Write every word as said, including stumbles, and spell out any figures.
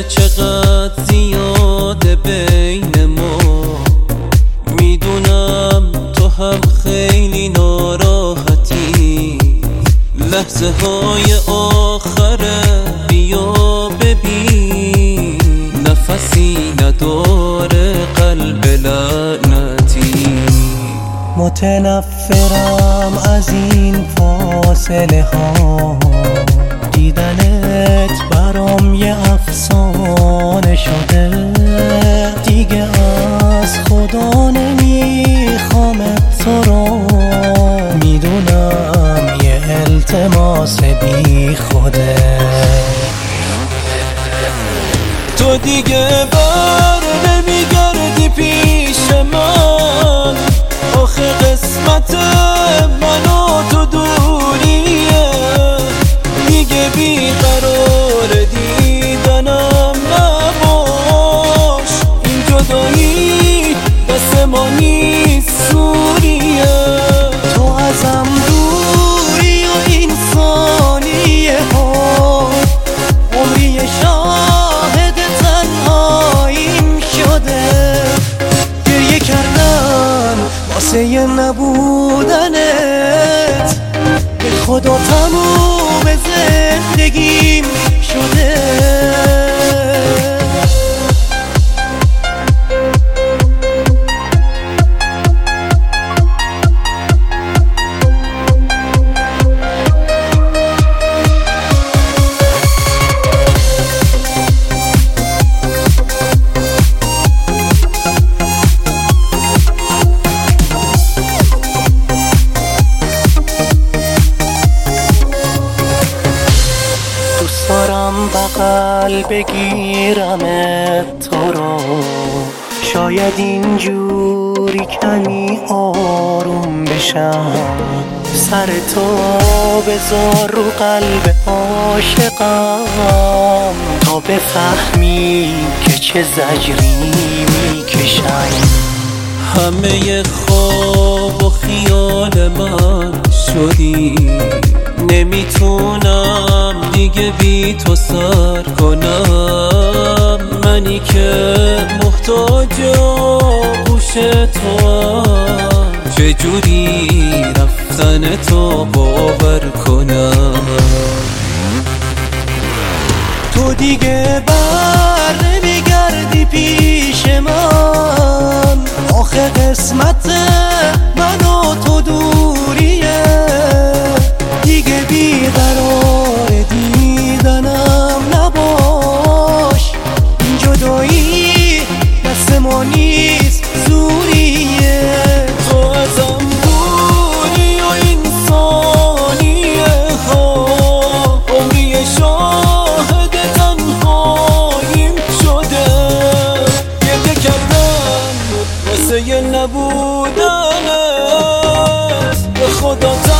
چقدر زیاده بین ما. میدونم تو هم خیلی ناراحتی، لحظه های آخره بیا ببین، نفسی نداره قلب لعنتی. متنفرم از این فاصله ها، دیدنت برام یه افسانه شده. دیگه از خدا نمیخوامت تو رو، میدونم یه التماس بی خوده. تو دیگه بر نمیگردی پیش من، آخه قسمت من و تو دوریه. دیگه بیقرار دیدنم نباش، این جدایی دست ما نیست سوریه. تو ازم دوری و این ثانیه ها، عمری شاهد تنهاییم شده. گریه کردن واسه یه نبودنت، به خدا تموم زندگیم شده. دارم بغل بگیرمت تو رو، شاید اینجوری کمی آروم بشم. سر تو بذار رو قلب عاشقم، تا بفهمی که چه زجری میکشم. همه خواب و خیال من شدی، نمیتونم دیگه بی تو سر کنم. منی که محتاج آغوش توام، چجوری رفتن تو باور کنم. تو دیگه بر نمیگردی پیش من، آخه قسمت من و تو دوریه. دیگه بیقرار دیدنم نباش، این جدایی دست ما نیست زوریه. تو ازم دوری و این ثانیه ها، عمری شاهد تنهاییم شده. گریه کردن واسه یه نبودنت، به خدا